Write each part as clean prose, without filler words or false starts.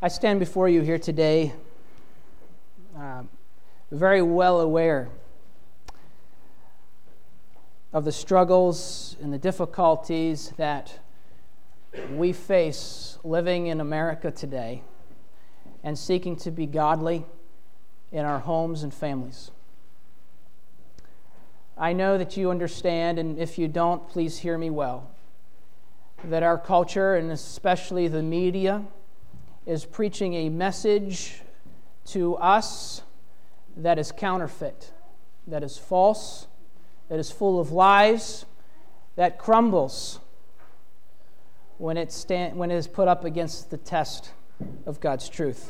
I stand before you here today very well aware of the struggles and the difficulties that we face living in America today and seeking to be godly in our homes and families. I know that you understand, and if you don't, please hear me well, that our culture, and especially the media, is preaching a message to us that is counterfeit, that is false, that is full of lies, that crumbles when it is put up against the test of God's truth.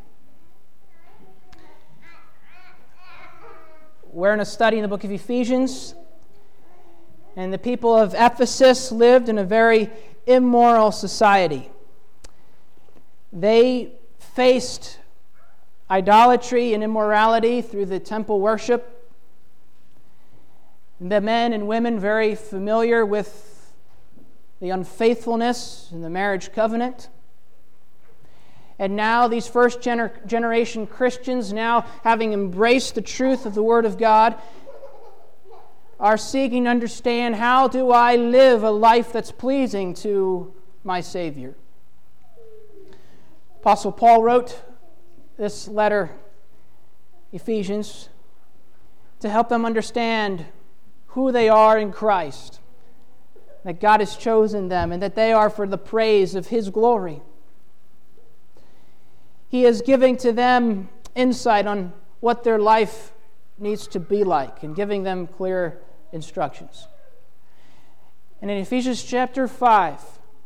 We're in a study in the book of Ephesians, and the people of Ephesus lived in a very immoral society. They faced idolatry and immorality through the temple worship. The men and women very familiar with the unfaithfulness in the marriage covenant. And now these first generation Christians, now having embraced the truth of the Word of God, are seeking to understand, how do I live a life that's pleasing to my Savior? Apostle Paul wrote this letter, Ephesians, to help them understand who they are in Christ, that God has chosen them, and that they are for the praise of His glory. He is giving to them insight on what their life needs to be like and giving them clear instructions. And in Ephesians chapter 5,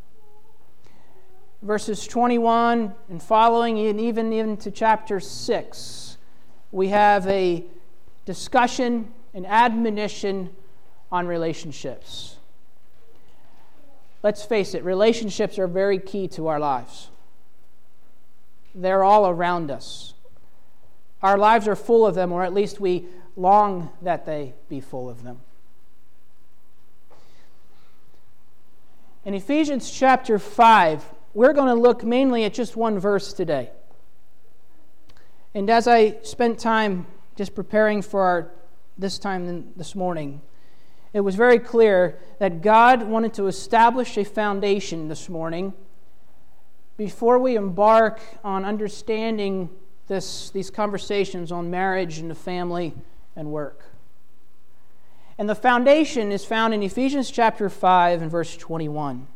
verses 21 and following, and even into chapter 6, we have a discussion, an admonition on relationships. Let's face it, relationships are very key to our lives. They're all around us. Our lives are full of them, or at least we long that they be full of them. In Ephesians chapter 5, we're going to look mainly at just one verse today. And as I spent time just preparing for this time this morning, it was very clear that God wanted to establish a foundation this morning before we embark on understanding these conversations on marriage and the family and work. And the foundation is found in Ephesians chapter 5 and verse 21.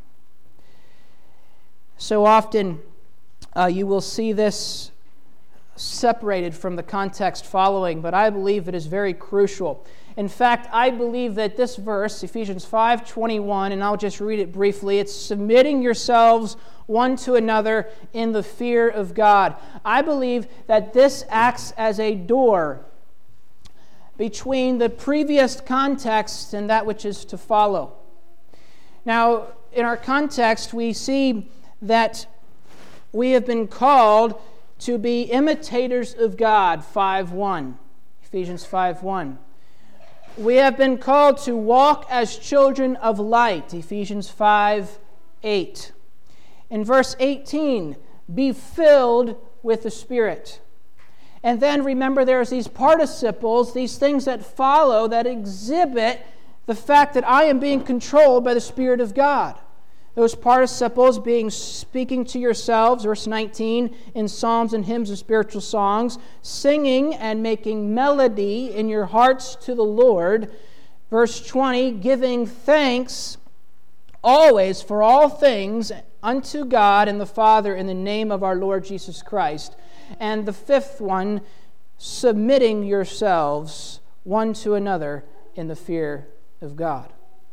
So often you will see this separated from the context following, but I believe it is very crucial. In fact, I believe that this verse, Ephesians 5:21, and I'll just read it briefly, it's submitting yourselves one to another in the fear of God. I believe that this acts as a door between the previous context and that which is to follow. Now, in our context, we see that we have been called to be imitators of God, 5:1, Ephesians 5:1. We have been called to walk as children of light, Ephesians 5:8. In verse 18, be filled with the Spirit. And then remember, there's these participles, these things that follow, that exhibit the fact that I am being controlled by the Spirit of God. Those participles being speaking to yourselves, verse 19, in psalms and hymns and spiritual songs, singing and making melody in your hearts to the Lord. Verse 20, giving thanks always for all things unto God and the Father in the name of our Lord Jesus Christ. And the fifth one, submitting yourselves one to another in the fear of God.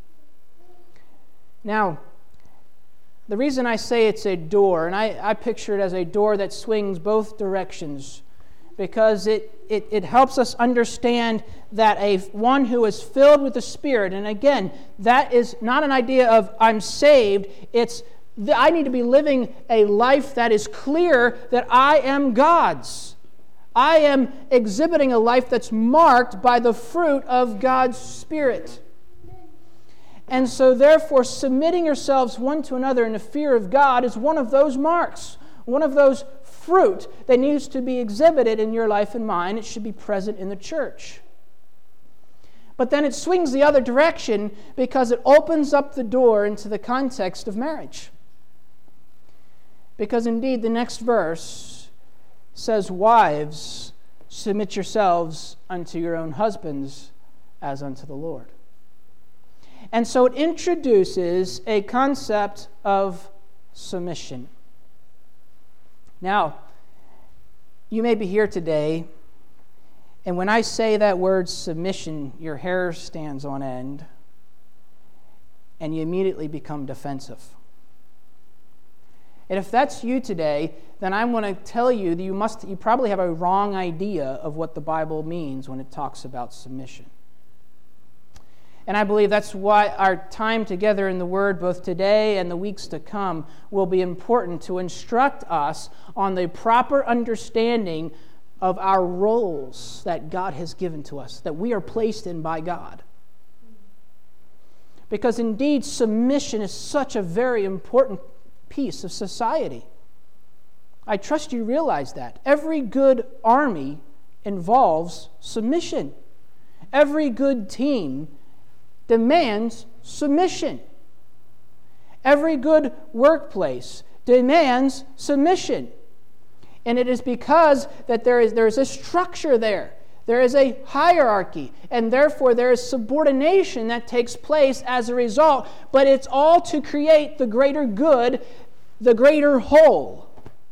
Now, the reason I say it's a door, and I picture it as a door that swings both directions, because it helps us understand that one who is filled with the Spirit, and again, that is not an idea of I'm saved, it's I need to be living a life that is clear that I am God's. I am exhibiting a life that's marked by the fruit of God's Spirit. And so therefore, submitting yourselves one to another in the fear of God is one of those marks. one of those fruit that needs to be exhibited in your life and mine. It should be present in the church. But then it swings the other direction because it opens up the door into the context of marriage. Because indeed, the next verse says, "Wives, submit yourselves unto your own husbands as unto the Lord." And so it introduces a concept of submission. Now, you may be here today, and when I say that word submission, your hair stands on end, and you immediately become defensive. And if that's you today, then I want to tell you that you probably have a wrong idea of what the Bible means when it talks about submission. And I believe that's why our time together in the Word, both today and the weeks to come, will be important to instruct us on the proper understanding of our roles that God has given to us, that we are placed in by God. Because indeed, submission is such a very important piece of society. I trust you realize that. Every good army involves submission. Every good team demands submission. Every good workplace demands submission. And it is because that there is a structure there. There is a hierarchy, and therefore there is subordination that takes place as a result. But it's all to create the greater good, the greater whole.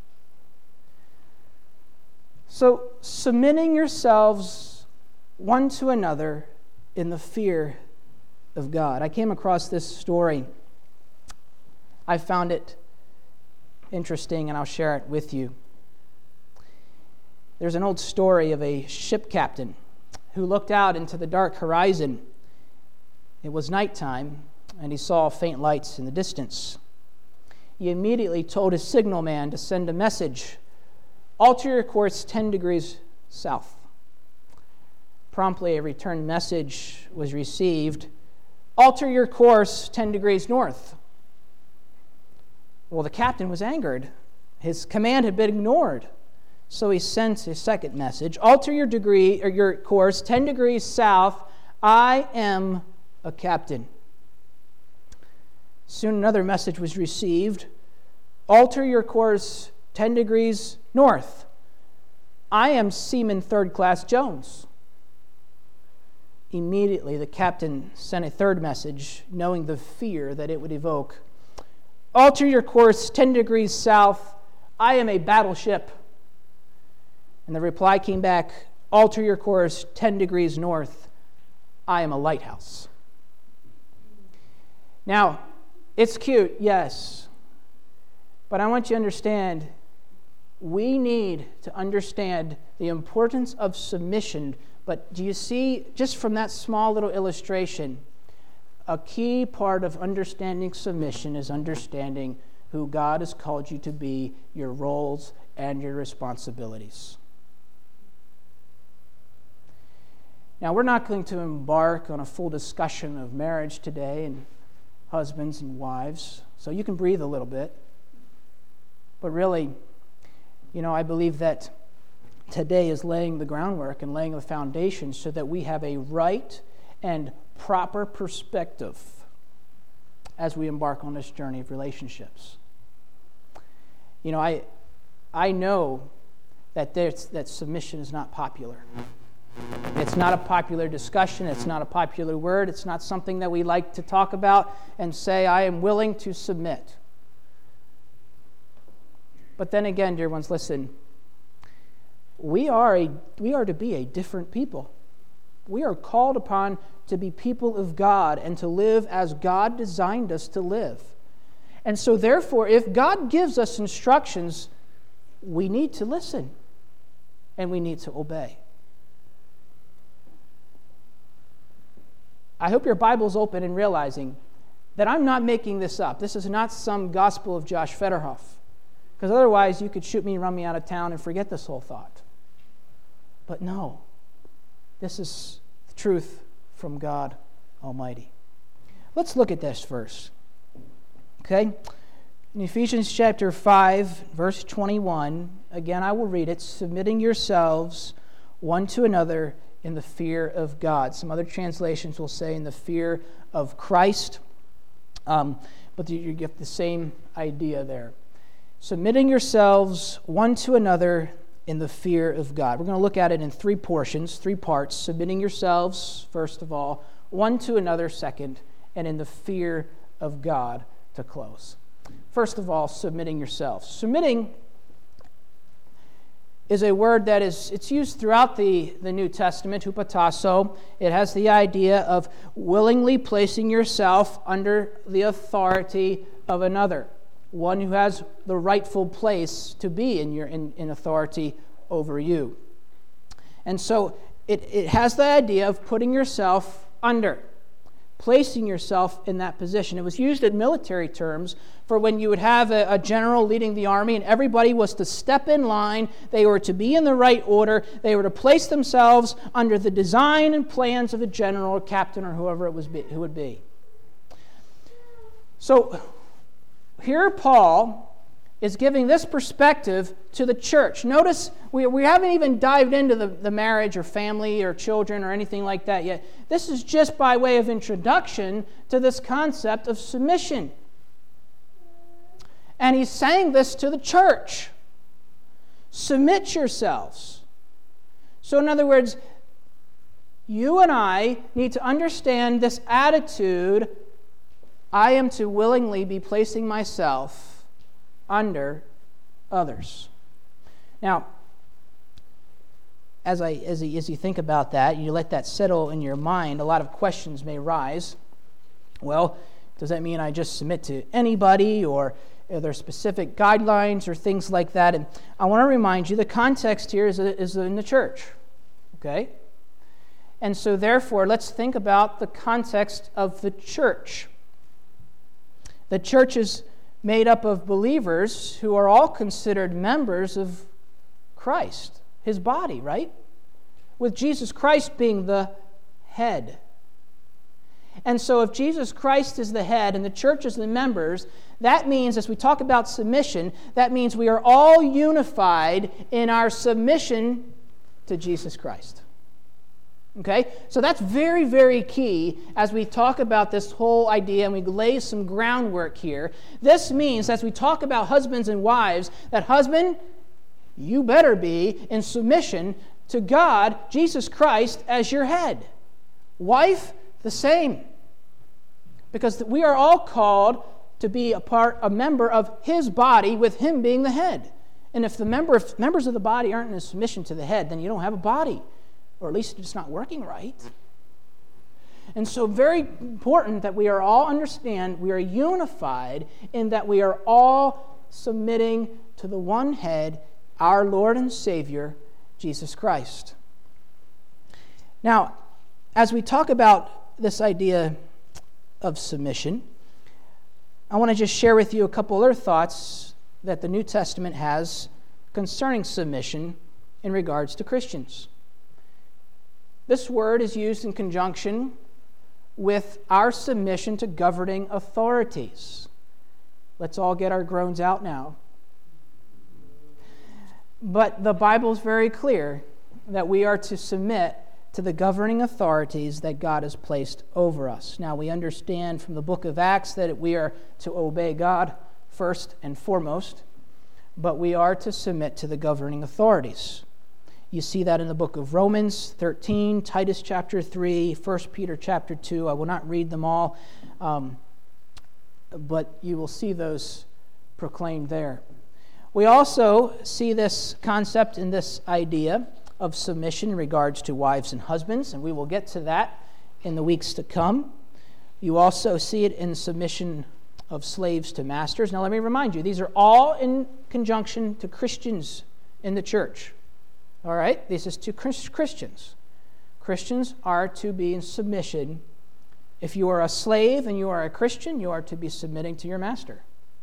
So, submitting yourselves one to another in the fear of God. I came across this story. I found it interesting, and I'll share it with you. There's an old story of a ship captain who looked out into the dark horizon. It was nighttime, and he saw faint lights in the distance. He immediately told his signalman to send a message: "Alter your course 10 degrees south." Promptly, a return message was received: "Alter your course 10 degrees north." Well, the captain was angered. His command had been ignored. So he sent a second message: "Alter your course 10 degrees south. I am a captain." Soon another message was received: "Alter your course 10 degrees north. I am Seaman Third Class Jones." Immediately the captain sent a third message, knowing the fear that it would evoke: "Alter your course 10 degrees south. I am a battleship." And the reply came back: "Alter your course 10 degrees north. I am a lighthouse." Now, it's cute, yes. But I want you to understand, we need to understand the importance of submission. But do you see, just from that small little illustration, a key part of understanding submission is understanding who God has called you to be, your roles and your responsibilities. Now, we're not going to embark on a full discussion of marriage today and husbands and wives, so you can breathe a little bit. But really, I believe that today is laying the groundwork and laying the foundation so that we have a right and proper perspective as we embark on this journey of relationships. I know that submission is not popular. It's not a popular discussion. It's not a popular word. It's not something that we like to talk about and say, "I am willing to submit." But then again, dear ones, listen. We are to be a different people. We are called upon to be people of God and to live as God designed us to live. And so therefore, if God gives us instructions, we need to listen and we need to obey. I hope your Bible's open and realizing that I'm not making this up. This is not some gospel of Josh Federhoff. Because otherwise you could shoot me and run me out of town and forget this whole thought. But no, this is the truth from God Almighty. Let's look at this verse. Okay? In Ephesians chapter 5, verse 21, again I will read it, submitting yourselves one to another in the fear of God. Some other translations will say in the fear of Christ, but you get the same idea there. Submitting yourselves one to another in the fear of God. We're going to look at it in three portions, three parts. Submitting yourselves, first of all, one to another, second, and in the fear of God to close. First of all, submitting yourselves. Submitting is a word that it's used throughout the New Testament, hupotasso. It has the idea of willingly placing yourself under the authority of another, one who has the rightful place to be in authority over you. And so it has the idea of putting yourself under, placing yourself in that position. It was used in military terms for when you would have a general leading the army and everybody was to step in line, they were to be in the right order, they were to place themselves under the design and plans of the general or captain or whoever who would be. So here Paul is giving this perspective to the church. Notice we haven't even dived into the marriage or family or children or anything like that yet. This is just by way of introduction to this concept of submission. And he's saying this to the church. Submit yourselves. So in other words, you and I need to understand this attitude. I am to willingly be placing myself under others. Now, as you think about that, you let that settle in your mind, a lot of questions may rise. Well, does that mean I just submit to anybody, or are there specific guidelines or things like that? And I want to remind you, the context here is in the church, okay? And so therefore, let's think about the context of the church. The church is made up of believers who are all considered members of Christ, his body, right? With Jesus Christ being the head. And so if Jesus Christ is the head and the church is the members, that means, as we talk about submission, that means we are all unified in our submission to Jesus Christ. Okay? So that's very, very key as we talk about this whole idea and we lay some groundwork here. This means, as we talk about husbands and wives, that husband, you better be in submission to God, Jesus Christ, as your head. Wife, the same. Because we are all called to be a member of his body, with him being the head. And if members of the body aren't in submission to the head, then you don't have a body. Or at least it's not working right. And so very important that we are all understand, we are unified in that we are all submitting to the one head, our Lord and Savior, Jesus Christ. Now, as we talk about this idea of submission, I want to just share with you a couple other thoughts that the New Testament has concerning submission in regards to Christians. This word is used in conjunction with our submission to governing authorities. Let's all get our groans out now. But the Bible is very clear that we are to submit to the governing authorities that God has placed over us. Now, we understand from the book of Acts that we are to obey God first and foremost, but we are to submit to the governing authorities. You see that in the book of Romans 13, Titus chapter 3, 1 Peter chapter 2. I will not read them all, but you will see those proclaimed there. We also see this concept and this idea of submission in regards to wives and husbands, and we will get to that in the weeks to come. You also see it in submission of slaves to masters. Now let me remind you, these are all in conjunction to Christians in the church. All right? This is to Christians. Christians are to be in submission. If you are a slave and you are a Christian, you are to be submitting to your master.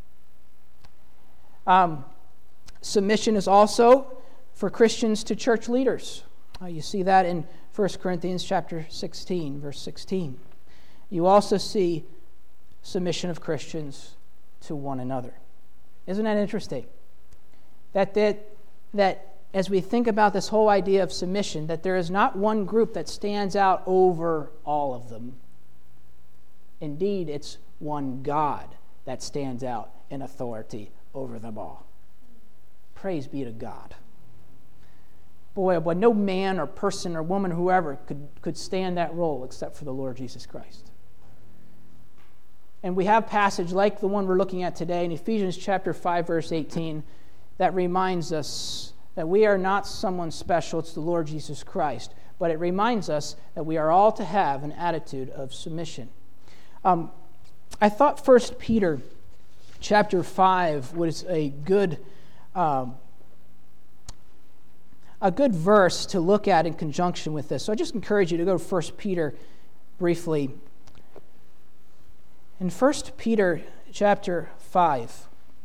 Submission is also for Christians to church leaders. You see that in 1 Corinthians chapter 16, verse 16. You also see submission of Christians to one another. Isn't that interesting? That as we think about this whole idea of submission, that there is not one group that stands out over all of them. Indeed, it's one God that stands out in authority over them all. Praise be to God. Boy, oh boy, no man or person or woman, whoever, could stand that role except for the Lord Jesus Christ. And we have passage like the one we're looking at today in Ephesians chapter 5, verse 18, that reminds us that we are not someone special, it's the Lord Jesus Christ. But it reminds us that we are all to have an attitude of submission. I thought 1 Peter chapter 5 was a good verse to look at in conjunction with this. So I just encourage you to go to 1 Peter briefly. In 1 Peter chapter 5,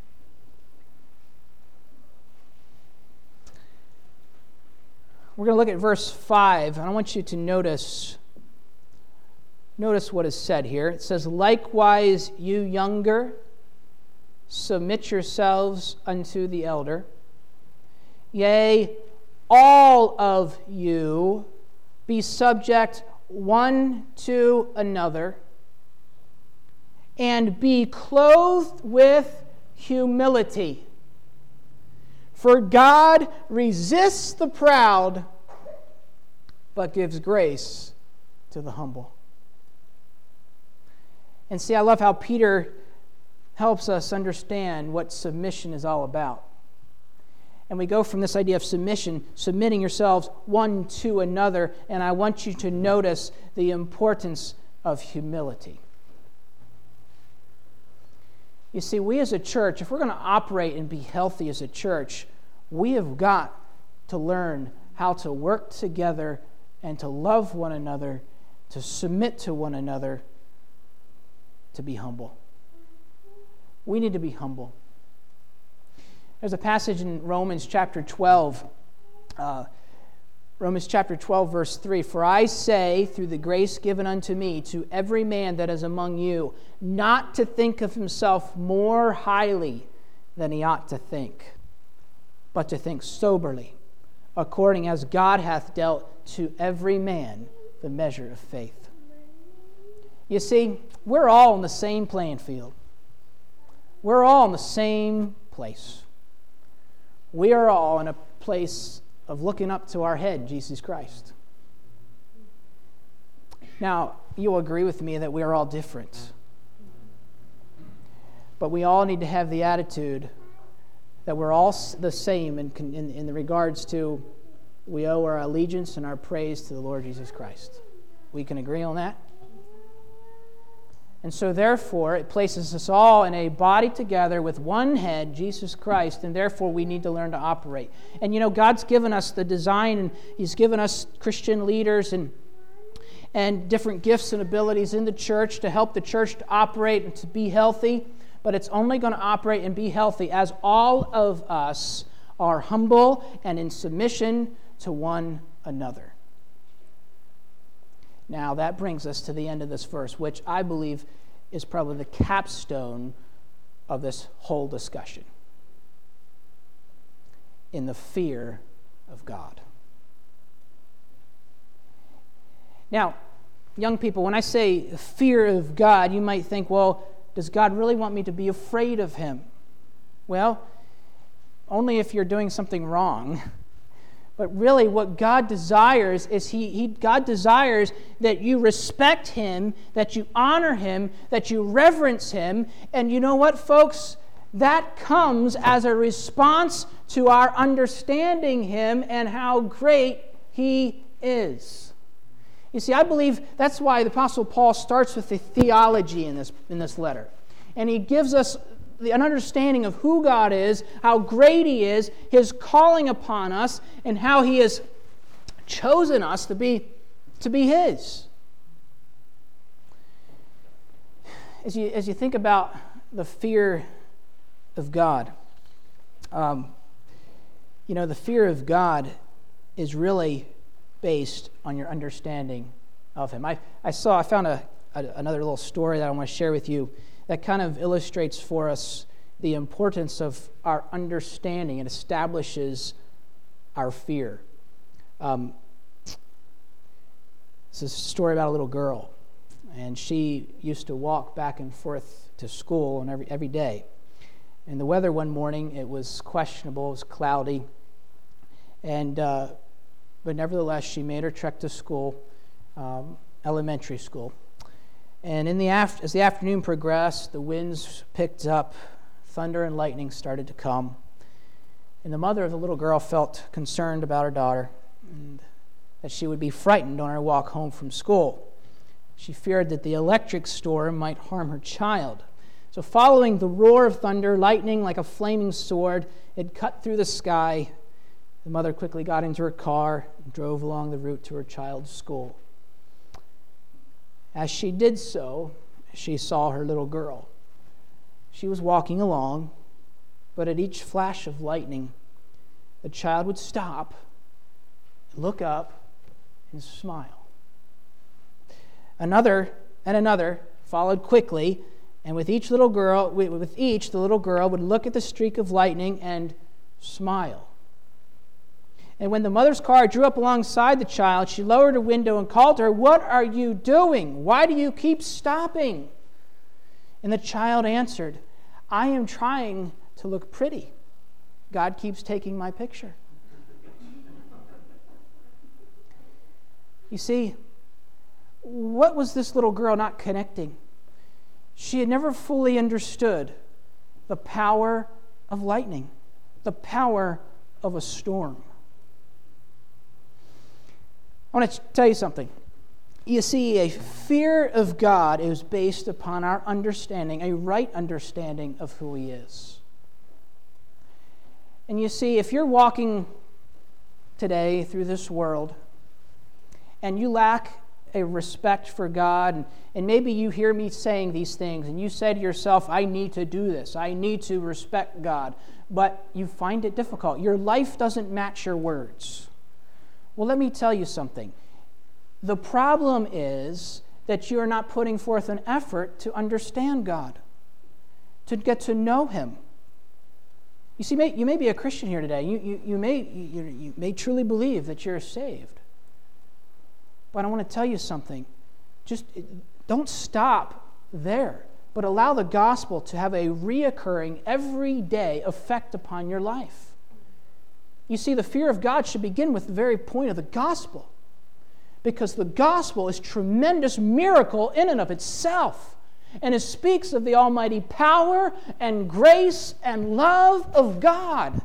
we're going to look at verse 5, and I want you to notice what is said here. It says, "Likewise, you younger, submit yourselves unto the elder. Yea, all of you be subject one to another, and be clothed with humility. For God resists the proud, but gives grace to the humble." And see, I love how Peter helps us understand what submission is all about. And we go from this idea of submission, submitting yourselves one to another, and I want you to notice the importance of humility. You see, we as a church, if we're going to operate and be healthy as a church, we have got to learn how to work together and to love one another, to submit to one another, to be humble. We need to be humble. There's a passage in Romans chapter 12, Romans chapter 12, verse 3, "For I say, through the grace given unto me, to every man that is among you, not to think of himself more highly than he ought to think, but to think soberly, according as God hath dealt to every man the measure of faith." You see, we're all in the same playing field. We're all in the same place. We are all in a place of looking up to our head, Jesus Christ. Now, you'll agree with me that we are all different. But we all need to have the attitude that we're all the same in regards to we owe our allegiance and our praise to the Lord Jesus Christ. We can agree on that? And so therefore, it places us all in a body together with one head, Jesus Christ, and therefore we need to learn to operate. And you know, God's given us the design, and He's given us Christian leaders and different gifts and abilities in the church to help the church to operate and to be healthy. But it's only going to operate and be healthy as all of us are humble and in submission to one another. Now, that brings us to the end of this verse, which I believe is probably the capstone of this whole discussion. In the fear of God. Now, young people, when I say fear of God, you might think, well, does God really want me to be afraid of Him? Well, only if you're doing something wrong. But really what God desires is God desires that you respect Him, that you honor Him, that you reverence Him. And you know what, folks? That comes as a response to our understanding Him and how great He is. You see, I believe that's why the Apostle Paul starts with the theology in this letter. And he gives us an understanding of who God is, how great He is, His calling upon us, and how He has chosen us to be His. As you think about the fear of God, the fear of God is really based on your understanding of Him. I found another little story that I want to share with you that kind of illustrates for us the importance of our understanding. It establishes our fear. This is a story about a little girl, and she used to walk back and forth to school and every day. And the weather one morning, it was questionable, it was cloudy, and but nevertheless, she made her trek to school, elementary school. And as the afternoon progressed, the winds picked up, thunder and lightning started to come. And the mother of the little girl felt concerned about her daughter and that she would be frightened on her walk home from school. She feared that the electric storm might harm her child. So following the roar of thunder, lightning like a flaming sword, it cut through the sky. The mother quickly got into her car and drove along the route to her child's school. As she did so, she saw her little girl. She was walking along, but at each flash of lightning, the child would stop, look up, and smile. Another and another followed quickly, and with each, the little girl would look at the streak of lightning and smile. And when the mother's car drew up alongside the child, she lowered her window and called to her, "What are you doing? Why do you keep stopping?" And the child answered, "I am trying to look pretty. God keeps taking my picture." You see, what was this little girl not connecting? She had never fully understood the power of lightning, the power of a storm. I want to tell you something. You see, a fear of God is based upon our understanding, a right understanding of who He is. And you see, if you're walking today through this world and you lack a respect for God, and maybe you hear me saying these things and you say to yourself, "I need to do this, I need to respect God," but you find it difficult. Your life doesn't match your words. Well, let me tell you something. The problem is that you're not putting forth an effort to understand God, to get to know Him. You see, you may be a Christian here today. You may truly believe that you're saved. But I want to tell you something. Just don't stop there, but allow the gospel to have a reoccurring, everyday effect upon your life. You see, the fear of God should begin with the very point of the gospel, because the gospel is a tremendous miracle in and of itself, and it speaks of the almighty power and grace and love of God.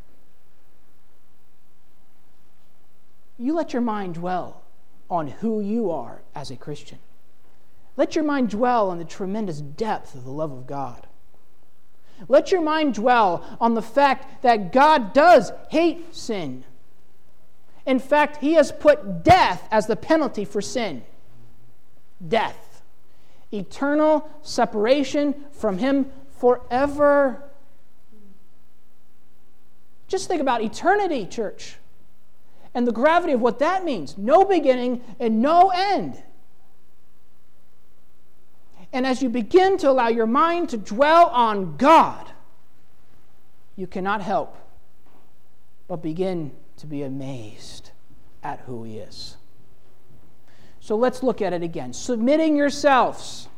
You let your mind dwell on who you are as a Christian. Let your mind dwell on the tremendous depth of the love of God. Let your mind dwell on the fact that God does hate sin. In fact, He has put death as the penalty for sin. Death. Eternal separation from Him forever. Just think about eternity, church, and the gravity of what that means. No beginning and no end. And as you begin to allow your mind to dwell on God, you cannot help but begin to be amazed at who He is. So let's look at it again. Submitting yourselves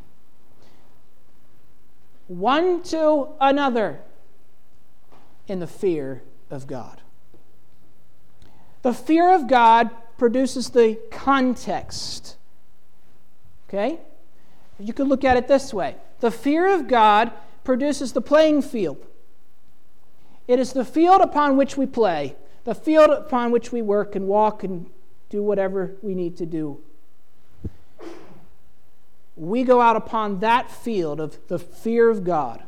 one to another in the fear of God. The fear of God produces the context. Okay? You could look at it this way. The fear of God produces the playing field. It is the field upon which we play, the field upon which we work and walk and do whatever we need to do. We go out upon that field of the fear of God,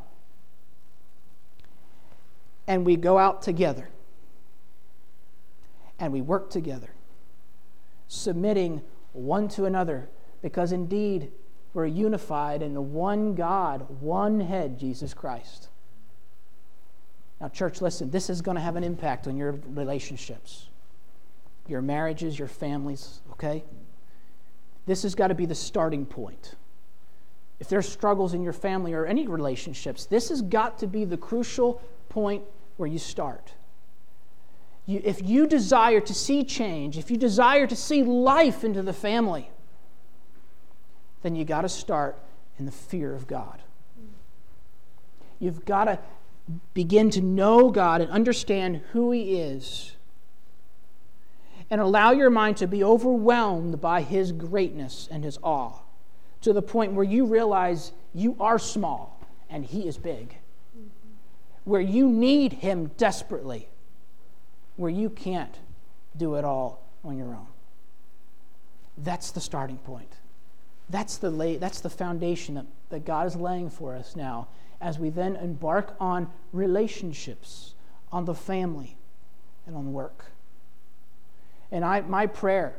and we go out together, and we work together, submitting one to another, because indeed we're unified in the one God, one head, Jesus Christ. Now, church, listen, this is going to have an impact on your relationships, your marriages, your families, okay? This has got to be the starting point. if there's struggles in your family or any relationships, this has got to be the crucial point where you start. If you desire to see change, if you desire to see life into the family, then you got to start in the fear of God. You've got to begin to know God and understand who He is, and allow your mind to be overwhelmed by His greatness and His awe, to the point where you realize you are small and He is big, where you need Him desperately, where you can't do it all on your own. That's the starting point. That's the foundation that God is laying for us now, as we then embark on relationships, on the family, and on work. And my prayer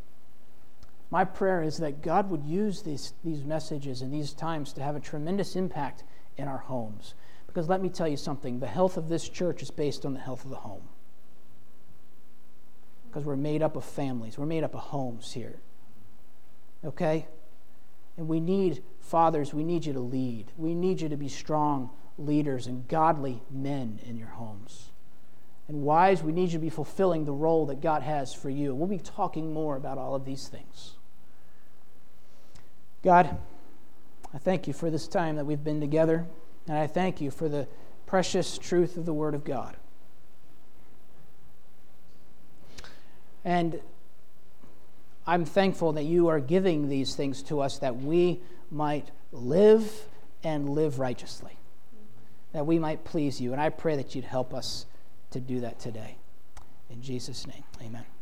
is that God would use these messages and these times to have a tremendous impact in our homes. Because let me tell you something, the health of this church is based on the health of the home. Because we're made up of families, we're made up of homes here. Okay? And we need fathers, we need you to lead. We need you to be strong leaders and godly men in your homes. And wives, we need you to be fulfilling the role that God has for you. We'll be talking more about all of these things. God, I thank you for this time that we've been together, and I thank you for the precious truth of the Word of God. And I'm thankful that you are giving these things to us that we might live and live righteously, that we might please you. And I pray that you'd help us to do that today. In Jesus' name, amen.